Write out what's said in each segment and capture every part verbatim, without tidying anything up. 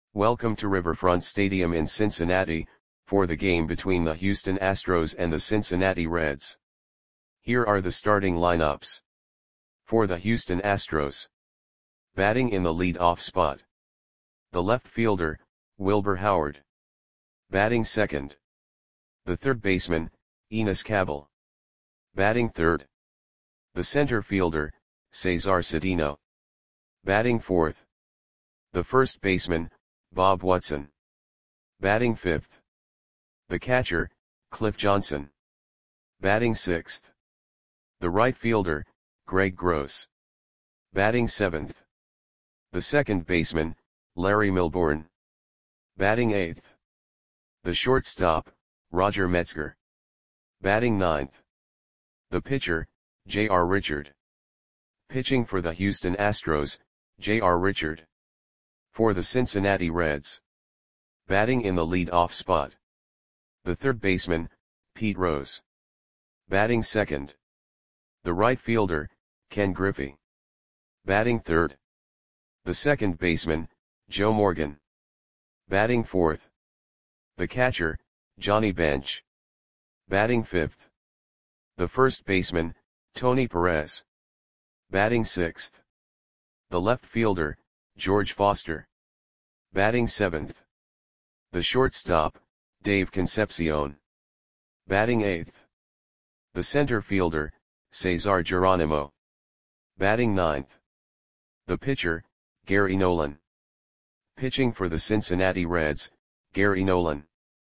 Welcome to Riverfront Stadium in Cincinnati, for the game between the Houston Astros and the Cincinnati Reds. Here are the starting lineups. For the Houston Astros. Batting in the lead-off spot. The left fielder, Wilbur Howard. Batting second. The third baseman, Enos Cabell. Batting third. The center fielder, Cesar Cedeno. Batting fourth. The first baseman, Bob Watson. Batting fifth. The catcher, Cliff Johnson. Batting sixth. The right fielder, Greg Gross. Batting seventh. The second baseman, Larry Milbourne. Batting eighth. The shortstop, Roger Metzger. Batting ninth. The pitcher, J R Richard. Pitching for the Houston Astros, J R Richard. For the Cincinnati Reds. Batting in the lead-off spot. The third baseman, Pete Rose. Batting second. The right fielder, Ken Griffey. Batting third. The second baseman, Joe Morgan. Batting fourth. The catcher, Johnny Bench. Batting fifth. The first baseman, Tony Perez. Batting sixth. The left fielder, George Foster. Batting seventh. The shortstop, Dave Concepcion. Batting eighth. The center fielder, Cesar Geronimo. Batting ninth. The pitcher, Gary Nolan. Pitching for the Cincinnati Reds, Gary Nolan.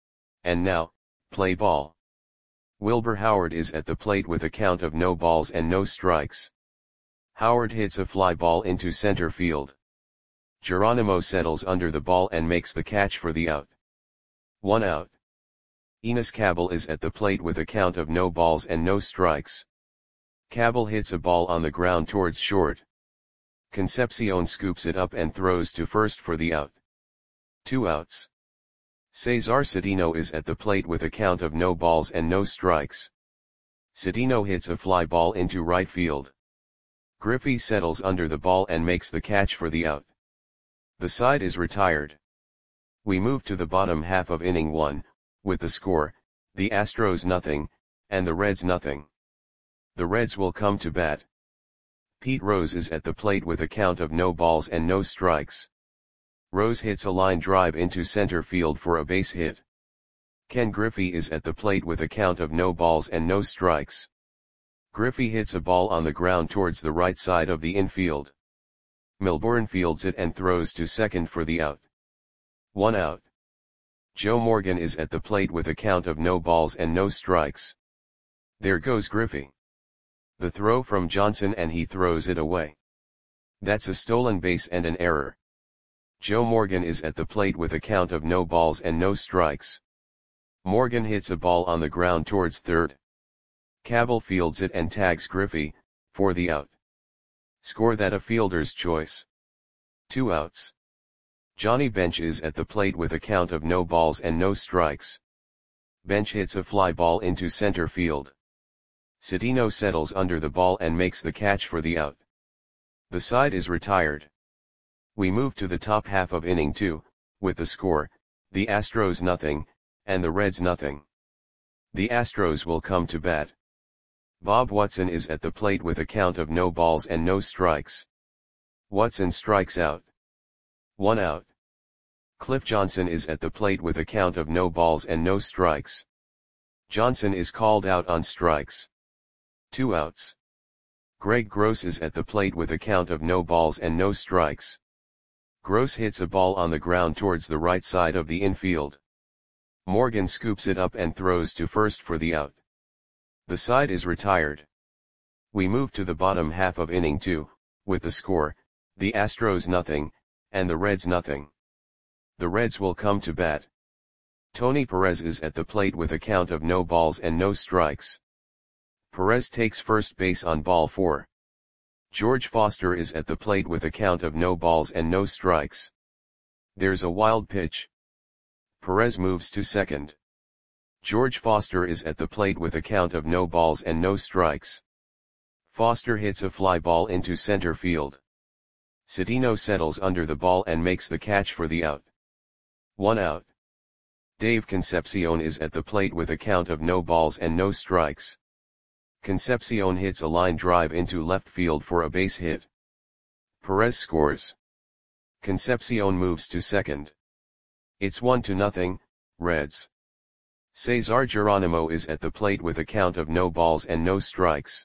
And now, play ball. Wilbur Howard is at the plate with a count of no balls and no strikes. Howard hits a fly ball into center field. Geronimo settles under the ball and makes the catch for the out. One out. Enos Cabell is at the plate with a count of no balls and no strikes. Cabell hits a ball on the ground towards short. Concepcion scoops it up and throws to first for the out. Two outs. Cesar Cedeno is at the plate with a count of no balls and no strikes. Cedeno hits a fly ball into right field. Griffey settles under the ball and makes the catch for the out. The side is retired. We move to the bottom half of inning one, with the score, the Astros nothing, and the Reds nothing. The Reds will come to bat. Pete Rose is at the plate with a count of no balls and no strikes. Rose hits a line drive into center field for a base hit. Ken Griffey is at the plate with a count of no balls and no strikes. Griffey hits a ball on the ground towards the right side of the infield. Milbourne fields it and throws to second for the out. One out. Joe Morgan is at the plate with a count of no balls and no strikes. There goes Griffey. The throw from Johnson and he throws it away. That's a stolen base and an error. Joe Morgan is at the plate with a count of no balls and no strikes. Morgan hits a ball on the ground towards third. Cabell fields it and tags Griffey, for the out. Score that a fielder's choice. Two outs. Johnny Bench is at the plate with a count of no balls and no strikes. Bench hits a fly ball into center field. Cedeno settles under the ball and makes the catch for the out. The side is retired. We move to the top half of inning two, with the score, the Astros nothing, and the Reds nothing. The Astros will come to bat. Bob Watson is at the plate with a count of no balls and no strikes. Watson strikes out. One out. Cliff Johnson is at the plate with a count of no balls and no strikes. Johnson is called out on strikes. Two outs. Greg Gross is at the plate with a count of no balls and no strikes. Gross hits a ball on the ground towards the right side of the infield. Morgan scoops it up and throws to first for the out. The side is retired. We move to the bottom half of inning two, with the score, the Astros nothing, and the Reds nothing. The Reds will come to bat. Tony Perez is at the plate with a count of no balls and no strikes. Perez takes first base on ball four. George Foster is at the plate with a count of no balls and no strikes. There's a wild pitch. Perez moves to second. George Foster is at the plate with a count of no balls and no strikes. Foster hits a fly ball into center field. Cedeno settles under the ball and makes the catch for the out. One out. Dave Concepcion is at the plate with a count of no balls and no strikes. Concepcion hits a line drive into left field for a base hit. Perez scores. Concepcion moves to second. It's one to nothing, Reds. Cesar Geronimo is at the plate with a count of no balls and no strikes.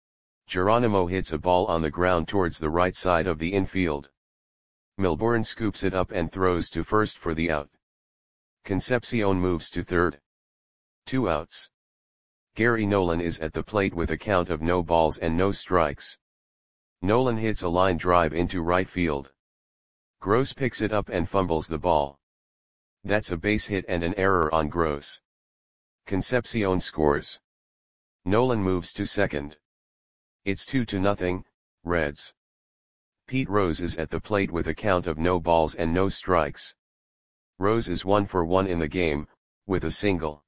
Geronimo hits a ball on the ground towards the right side of the infield. Milbourne scoops it up and throws to first for the out. Concepcion moves to third. Two outs. Gary Nolan is at the plate with a count of no balls and no strikes. Nolan hits a line drive into right field. Gross picks it up and fumbles the ball. That's a base hit and an error on Gross. Concepcion scores. Nolan moves to second. It's two to nothing, Reds. Pete Rose is at the plate with a count of no balls and no strikes. Rose is one for one in the game, with a single.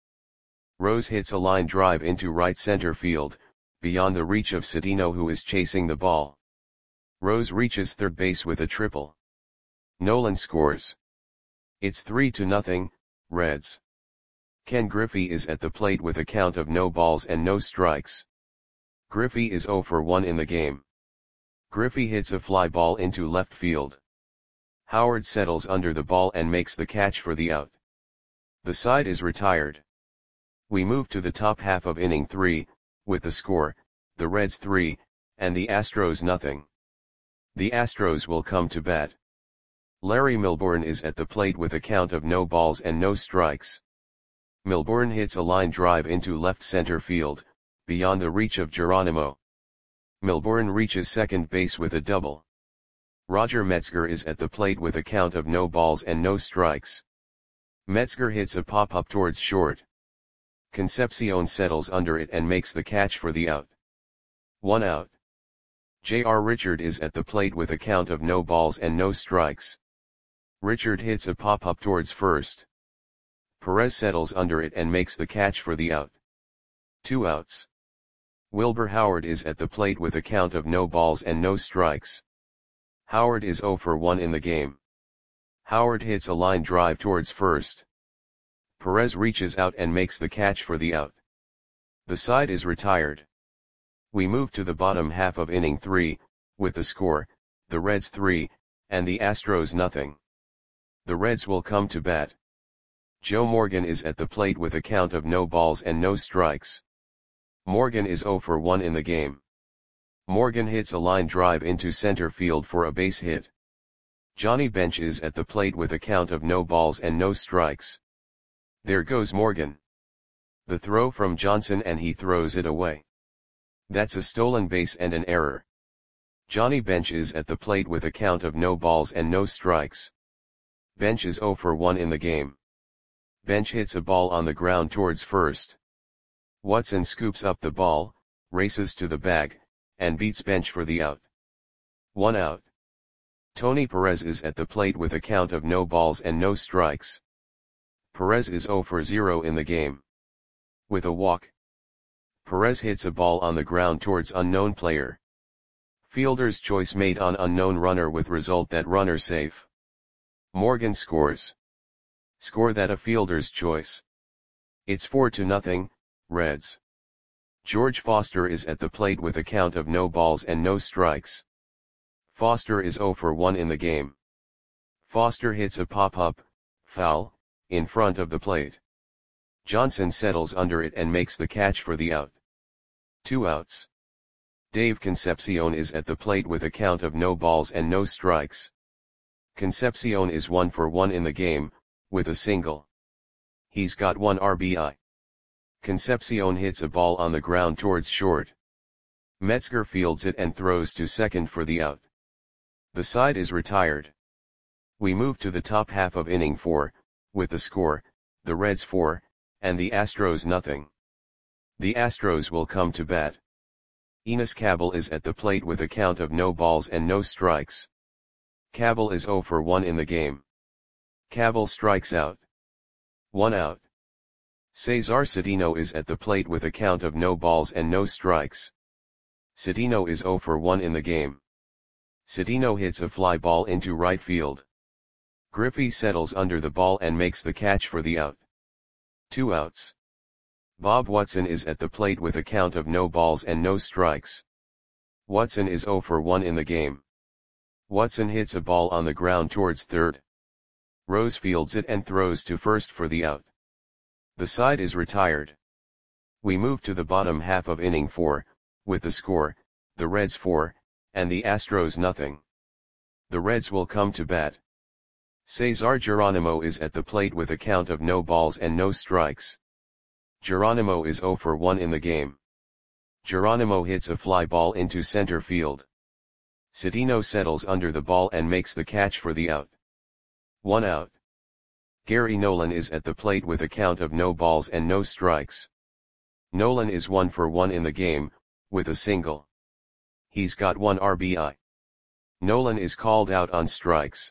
Rose hits a line drive into right center field, beyond the reach of Cedeno, who is chasing the ball. Rose reaches third base with a triple. Nolan scores. It's three to nothing, Reds. Ken Griffey is at the plate with a count of no balls and no strikes. Griffey is zero for one in the game. Griffey hits a fly ball into left field. Howard settles under the ball and makes the catch for the out. The side is retired. We move to the top half of inning three, with the score, the Reds three, and the Astros nothing. The Astros will come to bat. Larry Milbourne is at the plate with a count of no balls and no strikes. Milbourne hits a line drive into left center field, beyond the reach of Geronimo. Milbourne reaches second base with a double. Roger Metzger is at the plate with a count of no balls and no strikes. Metzger hits a pop-up towards short. Concepcion settles under it and makes the catch for the out. One out. J R Richard is at the plate with a count of no balls and no strikes. Richard hits a pop-up towards first. Perez settles under it and makes the catch for the out. Two outs. Wilbur Howard is at the plate with a count of no balls and no strikes. Howard is zero for one in the game. Howard hits a line drive towards first. Perez reaches out and makes the catch for the out. The side is retired. We move to the bottom half of inning three, with the score, the Reds three, and the Astros nothing. The Reds will come to bat. Joe Morgan is at the plate with a count of no balls and no strikes. Morgan is zero for one in the game. Morgan hits a line drive into center field for a base hit. Johnny Bench is at the plate with a count of no balls and no strikes. There goes Morgan. The throw from Johnson and he throws it away. That's a stolen base and an error. Johnny Bench is at the plate with a count of no balls and no strikes. Bench is zero for one in the game. Bench hits a ball on the ground towards first. Watson scoops up the ball, races to the bag, and beats Bench for the out. One out. Tony Perez is at the plate with a count of no balls and no strikes. Perez is zero for zero in the game. With a walk. Perez hits a ball on the ground towards unknown player. Fielder's choice made on unknown runner with result that runner safe. Morgan scores. Score that a fielder's choice. It's four to nothing, Reds. George Foster is at the plate with a count of no balls and no strikes. Foster is zero for one in the game. Foster hits a pop-up, foul, in front of the plate. Johnson settles under it and makes the catch for the out. Two outs. Dave Concepcion is at the plate with a count of no balls and no strikes. Concepcion is one for one in the game, with a single. He's got one R B I. Concepcion hits a ball on the ground towards short. Metzger fields it and throws to second for the out. The side is retired. We move to the top half of inning four, with the score, the Reds four, and the Astros nothing. The Astros will come to bat. Enos Cabell is at the plate with a count of no balls and no strikes. Cabell is zero for one in the game. Cabell strikes out. One out. Cesar Cedeno is at the plate with a count of no balls and no strikes. Cedeno is zero for one in the game. Cedeno hits a fly ball into right field. Griffey settles under the ball and makes the catch for the out. Two outs. Bob Watson is at the plate with a count of no balls and no strikes. Watson is oh for one in the game. Watson hits a ball on the ground towards third. Rose fields it and throws to first for the out. The side is retired. We move to the bottom half of inning four, with the score, the Reds four, and the Astros nothing. The Reds will come to bat. Cesar Geronimo is at the plate with a count of no balls and no strikes. Geronimo is oh for one in the game. Geronimo hits a fly ball into center field. Citino settles under the ball and makes the catch for the out. One out. Gary Nolan is at the plate with a count of no balls and no strikes. Nolan is one for one in the game, with a single. He's got one R B I. Nolan is called out on strikes.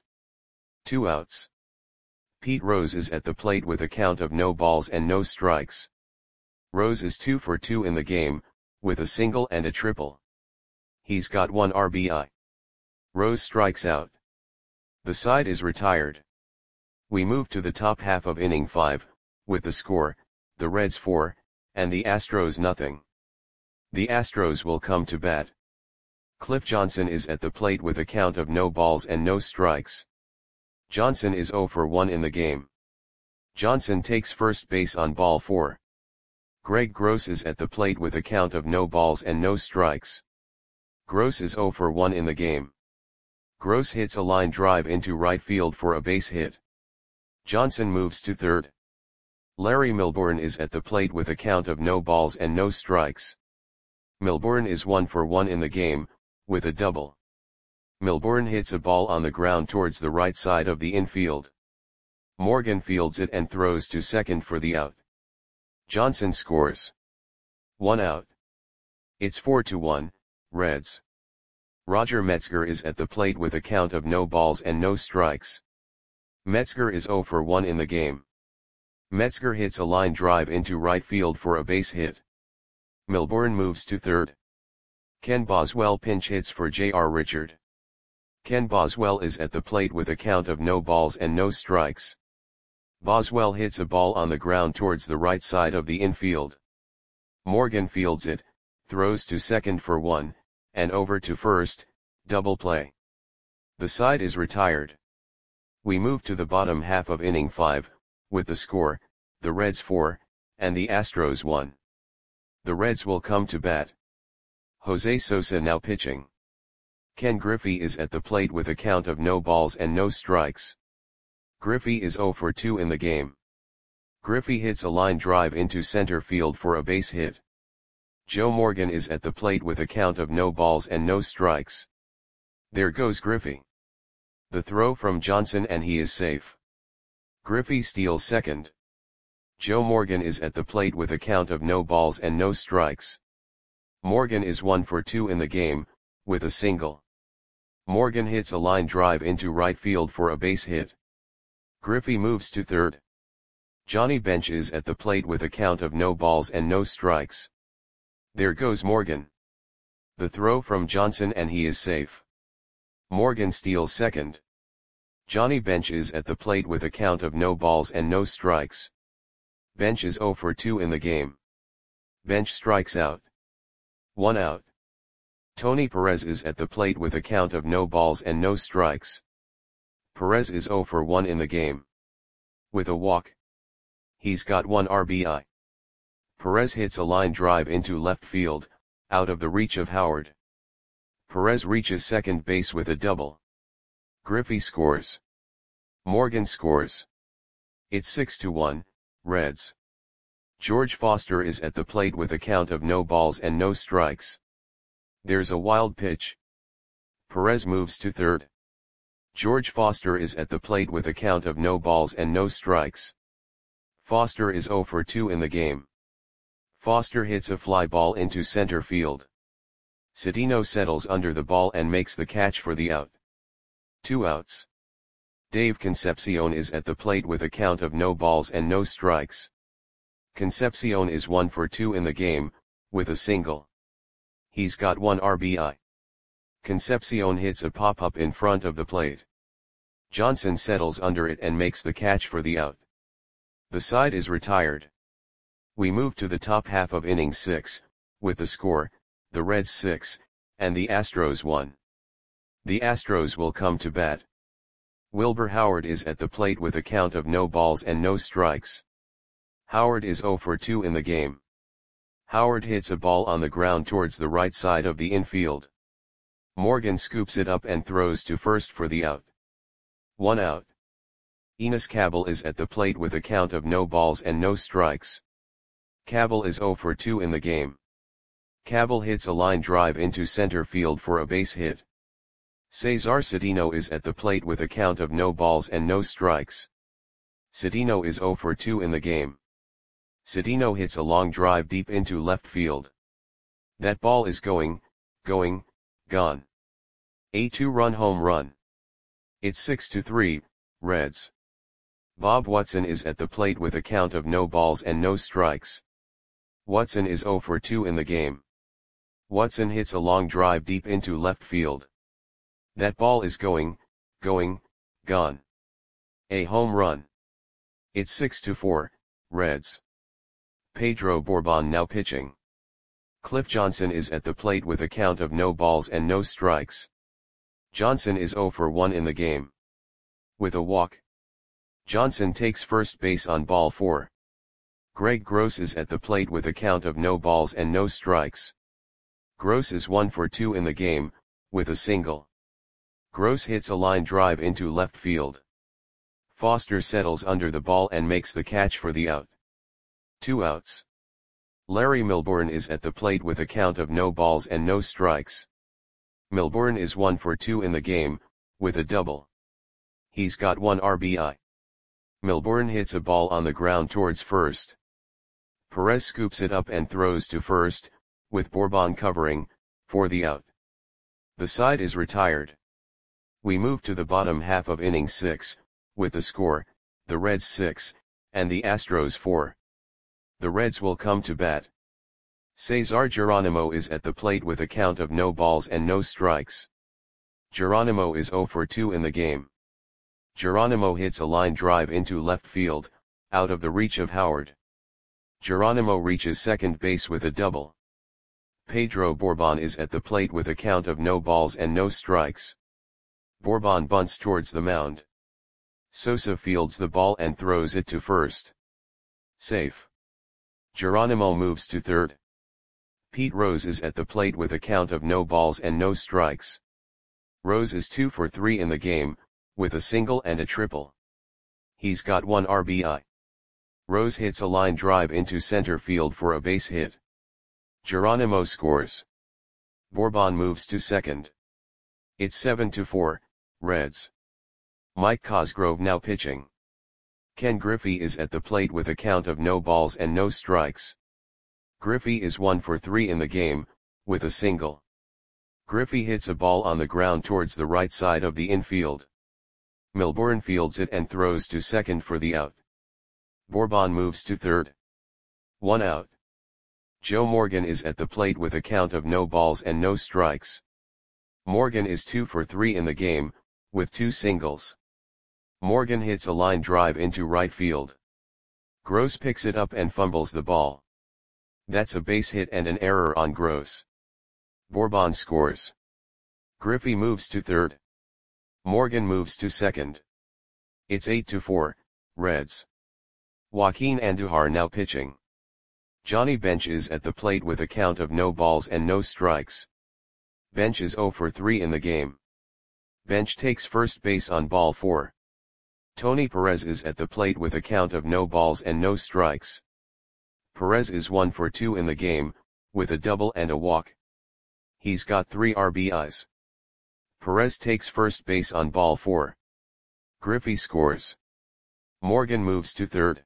Two outs. Pete Rose is at the plate with a count of no balls and no strikes. Rose is two for two in the game, with a single and a triple. He's got one R B I. Rose strikes out. The side is retired. We move to the top half of inning five, with the score, the Reds four, and the Astros nothing. The Astros will come to bat. Cliff Johnson is at the plate with a count of no balls and no strikes. Johnson is oh for one in the game. Johnson takes first base on ball four. Greg Gross is at the plate with a count of no balls and no strikes. Gross is oh for one in the game. Gross hits a line drive into right field for a base hit. Johnson moves to third. Larry Milbourne is at the plate with a count of no balls and no strikes. Milbourne is one for one in the game, with a double. Milbourne hits a ball on the ground towards the right side of the infield. Morgan fields it and throws to second for the out. Johnson scores. One out. It's four to one, Reds. Roger Metzger is at the plate with a count of no balls and no strikes. Metzger is oh for one in the game. Metzger hits a line drive into right field for a base hit. Milbourne moves to third. Ken Boswell pinch hits for J R Richard. Ken Boswell is at the plate with a count of no balls and no strikes. Boswell hits a ball on the ground towards the right side of the infield. Morgan fields it, throws to second for one, and over to first, double play. The side is retired. We move to the bottom half of inning five, with the score, the Reds four, and the Astros one. The Reds will come to bat. Jose Sosa now pitching. Ken Griffey is at the plate with a count of no balls and no strikes. Griffey is oh for two in the game. Griffey hits a line drive into center field for a base hit. Joe Morgan is at the plate with a count of no balls and no strikes. There goes Griffey. The throw from Johnson and he is safe. Griffey steals second. Joe Morgan is at the plate with a count of no balls and no strikes. Morgan is one for two in the game, with a single. Morgan hits a line drive into right field for a base hit. Griffey moves to third. Johnny Bench is at the plate with a count of no balls and no strikes. There goes Morgan. The throw from Johnson and he is safe. Morgan steals second. Johnny Bench is at the plate with a count of no balls and no strikes. Bench is oh for two in the game. Bench strikes out. One out. Tony Perez is at the plate with a count of no balls and no strikes. Perez is oh for one in the game. With a walk. He's got one R B I. Perez hits a line drive into left field, out of the reach of Howard. Perez reaches second base with a double. Griffey scores. Morgan scores. It's six to one, Reds. George Foster is at the plate with a count of no balls and no strikes. There's a wild pitch. Perez moves to third. George Foster is at the plate with a count of no balls and no strikes. Foster is oh for two in the game. Foster hits a fly ball into center field. Citino settles under the ball and makes the catch for the out. Two outs. Dave Concepcion is at the plate with a count of no balls and no strikes. Concepcion is one for two in the game, with a single. He's got one R B I. Concepcion hits a pop-up in front of the plate. Johnson settles under it and makes the catch for the out. The side is retired. We move to the top half of inning six, with the score, the Reds six, and the Astros one. The Astros will come to bat. Wilbur Howard is at the plate with a count of no balls and no strikes. Howard is zero for two in the game. Howard hits a ball on the ground towards the right side of the infield. Morgan scoops it up and throws to first for the out. One out. Enos Cabell is at the plate with a count of no balls and no strikes. Cabell is zero for two in the game. Cabell hits a line drive into center field for a base hit. Cesar Cedeno is at the plate with a count of no balls and no strikes. Cedeno is zero for two in the game. Cedeno hits a long drive deep into left field. That ball is going, going, gone. A two-run home run. It's six to three, Reds. Bob Watson is at the plate with a count of no balls and no strikes. Watson is zero for two in the game. Watson hits a long drive deep into left field. That ball is going, going, gone. A home run. It's six to four, Reds. Pedro Borbon now pitching. Cliff Johnson is at the plate with a count of no balls and no strikes. Johnson is zero for one in the game. With a walk. Johnson takes first base on ball four. Greg Gross is at the plate with a count of no balls and no strikes. Gross is one for two in the game, with a single. Gross hits a line drive into left field. Foster settles under the ball and makes the catch for the out. Two outs. Larry Milbourne is at the plate with a count of no balls and no strikes. Milbourne is one for two in the game, with a double. He's got one R B I. Milbourne hits a ball on the ground towards first. Perez scoops it up and throws to first, with Borbon covering, for the out. The side is retired. We move to the bottom half of inning six, with the score, the Reds six, and the Astros four. The Reds will come to bat. Cesar Geronimo is at the plate with a count of no balls and no strikes. Geronimo is zero for two in the game. Geronimo hits a line drive into left field, out of the reach of Howard. Geronimo reaches second base with a double. Pedro Borbon is at the plate with a count of no balls and no strikes. Borbon bunts towards the mound. Sosa fields the ball and throws it to first. Safe. Geronimo moves to third. Pete Rose is at the plate with a count of no balls and no strikes. Rose is two for three in the game, with a single and a triple. He's got one R B I. Rose hits a line drive into center field for a base hit. Geronimo scores. Borbon moves to second. It's seven to four, Reds. Mike Cosgrove now pitching. Ken Griffey is at the plate with a count of no balls and no strikes. Griffey is one for three in the game, with a single. Griffey hits a ball on the ground towards the right side of the infield. Milbourne fields it and throws to second for the out. Borbon moves to third. One out. Joe Morgan is at the plate with a count of no balls and no strikes. Morgan is two for three in the game, with two singles. Morgan hits a line drive into right field. Gross picks it up and fumbles the ball. That's a base hit and an error on Gross. Borbon scores. Griffey moves to third. Morgan moves to second. It's eight to four, Reds. Joaquin Andujar now pitching. Johnny Bench is at the plate with a count of no balls and no strikes. Bench is zero for three in the game. Bench takes first base on ball four. Tony Perez is at the plate with a count of no balls and no strikes. Perez is one for two in the game, with a double and a walk. He's got three R B Is. Perez takes first base on ball four. Griffey scores. Morgan moves to third.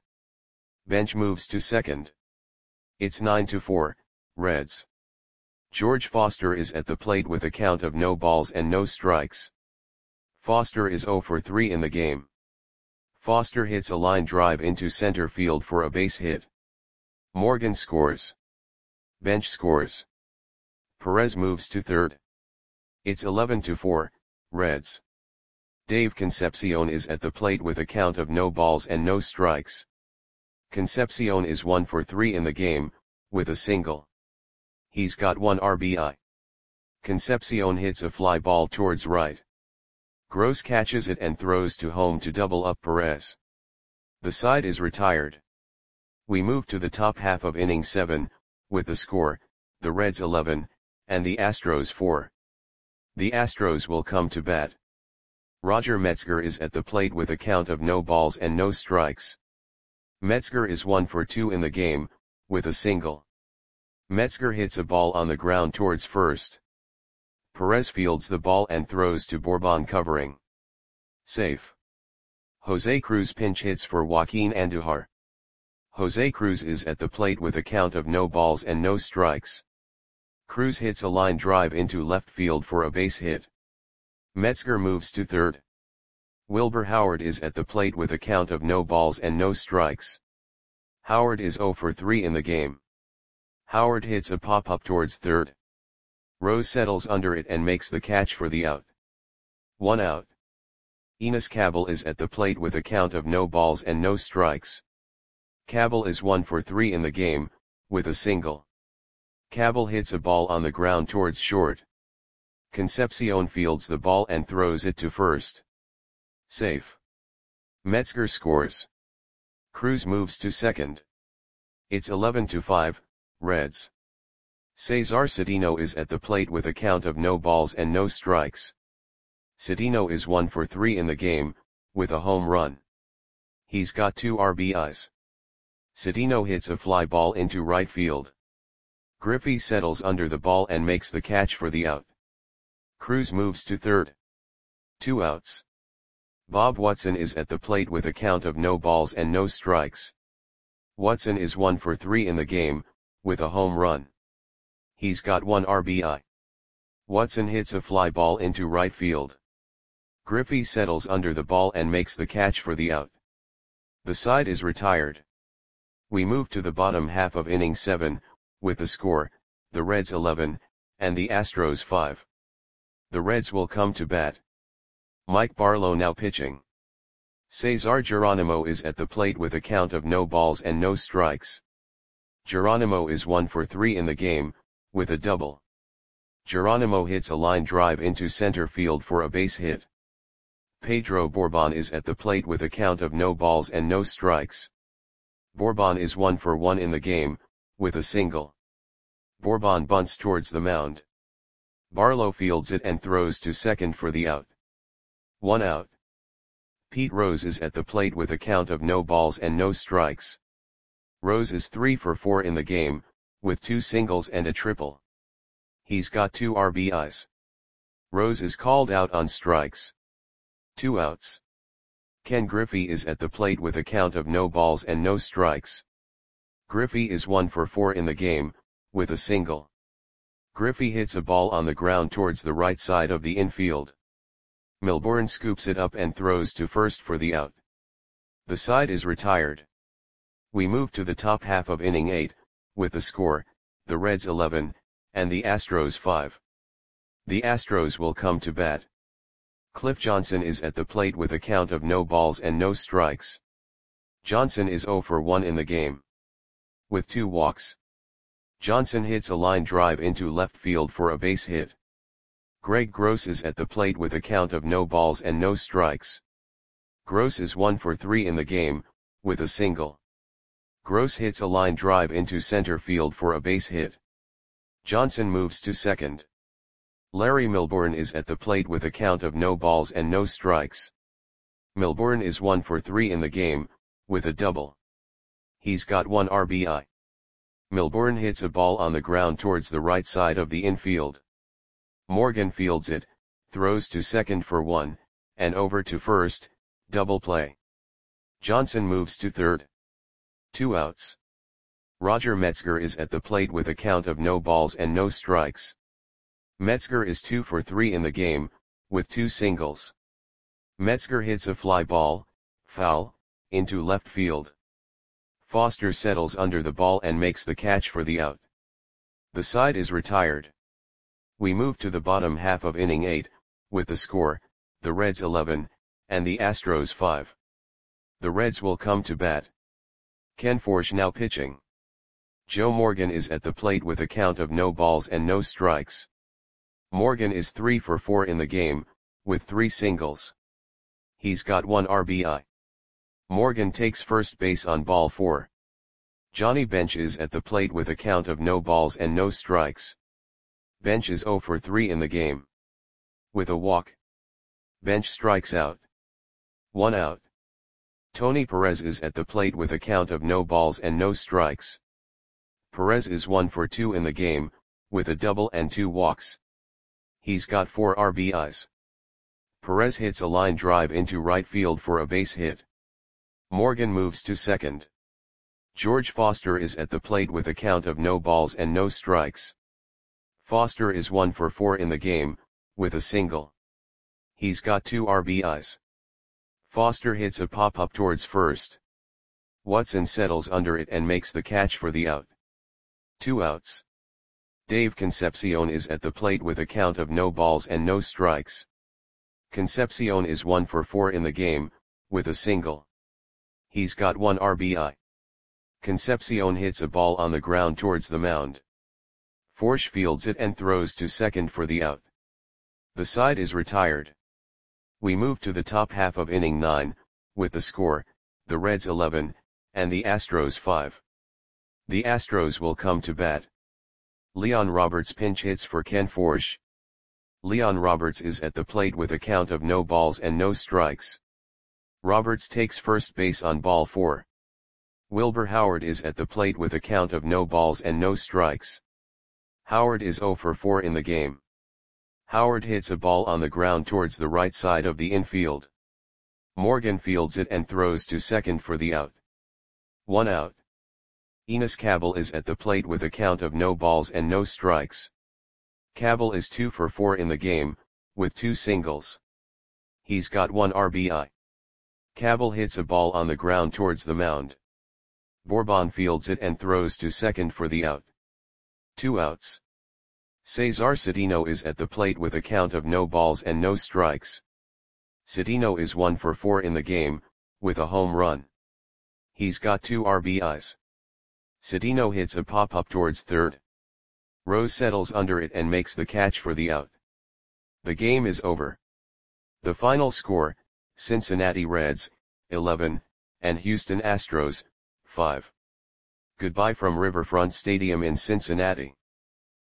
Bench moves to second. It's nine to four, Reds. George Foster is at the plate with a count of no balls and no strikes. Foster is zero for three in the game. Foster hits a line drive into center field for a base hit. Morgan scores. Bench scores. Perez moves to third. It's eleven to four, Reds. Dave Concepcion is at the plate with a count of no balls and no strikes. Concepcion is one for three in the game, with a single. He's got one R B I. Concepcion hits a fly ball towards right. Gross catches it and throws to home to double up Perez. The side is retired. We move to the top half of inning seven, with the score, the Reds eleven, and the Astros four. The Astros will come to bat. Roger Metzger is at the plate with a count of no balls and no strikes. Metzger is one for two in the game, with a single. Metzger hits a ball on the ground towards first. Perez fields the ball and throws to Bourbon covering. Safe. Jose Cruz pinch hits for Joaquin Andujar. Jose Cruz is at the plate with a count of no balls and no strikes. Cruz hits a line drive into left field for a base hit. Metzger moves to third. Wilbur Howard is at the plate with a count of no balls and no strikes. Howard is zero for three in the game. Howard hits a pop-up towards third. Rose settles under it and makes the catch for the out. One out. Enos Cabell is at the plate with a count of no balls and no strikes. Cabell is one for three in the game, with a single. Cabell hits a ball on the ground towards short. Concepcion fields the ball and throws it to first. Safe. Metzger scores. Cruz moves to second. It's eleven to five, Reds. Cesar Cedeno is at the plate with a count of no balls and no strikes. Cedeno is one for three in the game, with a home run. He's got two R B Is. Cedeno hits a fly ball into right field. Griffey settles under the ball and makes the catch for the out. Cruz moves to third. Two outs. Bob Watson is at the plate with a count of no balls and no strikes. Watson is one for three in the game, with a home run. He's got one R B I. Watson hits a fly ball into right field. Griffey settles under the ball and makes the catch for the out. The side is retired. We move to the bottom half of inning seven, with the score, the Reds eleven, and the Astros five. The Reds will come to bat. Mike Barlow now pitching. Cesar Geronimo is at the plate with a count of no balls and no strikes. Geronimo is one for three in the game, with a double. Geronimo hits a line drive into center field for a base hit. Pedro Bourbon is at the plate with a count of no balls and no strikes. Bourbon is one for one in the game, with a single. Bourbon bunts towards the mound. Barlow fields it and throws to second for the out. One out. Pete Rose is at the plate with a count of no balls and no strikes. Rose is three for four in the game, with two singles and a triple. He's got two R B Is. Rose is called out on strikes. Two outs. Ken Griffey is at the plate with a count of no balls and no strikes. Griffey is one for four in the game, with a single. Griffey hits a ball on the ground towards the right side of the infield. Milbourne scoops it up and throws to first for the out. The side is retired. We move to the top half of inning eight, with the score, the Reds eleven, and the Astros five. The Astros will come to bat. Cliff Johnson is at the plate with a count of no balls and no strikes. Johnson is zero for one in the game. With two walks. Johnson hits a line drive into left field for a base hit. Greg Gross is at the plate with a count of no balls and no strikes. Gross is one for three in the game, with a single. Gross hits a line drive into center field for a base hit. Johnson moves to second. Larry Milbourne is at the plate with a count of no balls and no strikes. Milbourne is one for three in the game, with a double. He's got one R B I. Milbourne hits a ball on the ground towards the right side of the infield. Morgan fields it, throws to second for one, and over to first, double play. Johnson moves to third. Two outs. Roger Metzger is at the plate with a count of no balls and no strikes. Metzger is two for three in the game, with two singles. Metzger hits a fly ball, foul, into left field. Foster settles under the ball and makes the catch for the out. The side is retired. We move to the bottom half of inning eight, with the score, the Reds eleven, and the Astros five. The Reds will come to bat. Ken Forsch now pitching. Joe Morgan is at the plate with a count of no balls and no strikes. Morgan is three for four in the game, with three singles. He's got one R B I. Morgan takes first base on ball four. Johnny Bench is at the plate with a count of no balls and no strikes. Bench is zero for three in the game. With a walk. Bench strikes out. One out. Tony Perez is at the plate with a count of no balls and no strikes. Perez is one for two in the game, with a double and two walks. He's got four R B Is. Perez hits a line drive into right field for a base hit. Morgan moves to second. George Foster is at the plate with a count of no balls and no strikes. Foster is one for four in the game, with a single. He's got two R B Is. Foster hits a pop-up towards first. Watson settles under it and makes the catch for the out. Two outs. Dave Concepcion is at the plate with a count of no balls and no strikes. Concepcion is one for four in the game, with a single. He's got one R B I. Concepcion hits a ball on the ground towards the mound. Forsch fields it and throws to second for the out. The side is retired. We move to the top half of inning nine, with the score, the Reds eleven, and the Astros five. The Astros will come to bat. Leon Roberts pinch hits for Ken Forsch. Leon Roberts is at the plate with a count of no balls and no strikes. Roberts takes first base on ball four. Wilbur Howard is at the plate with a count of no balls and no strikes. Howard is zero for four in the game. Howard hits a ball on the ground towards the right side of the infield. Morgan fields it and throws to second for the out. One out. Enos Cabell is at the plate with a count of no balls and no strikes. Cabell is two for four in the game, with two singles. He's got one R B I. Cabell hits a ball on the ground towards the mound. Bourbon fields it and throws to second for the out. Two outs. Cesar Citino is at the plate with a count of no balls and no strikes. Citino is one for four in the game, with a home run. He's got two R B Is. Citino hits a pop-up towards third. Rose settles under it and makes the catch for the out. The game is over. The final score, Cincinnati Reds, eleven, and Houston Astros, five. Goodbye from Riverfront Stadium in Cincinnati.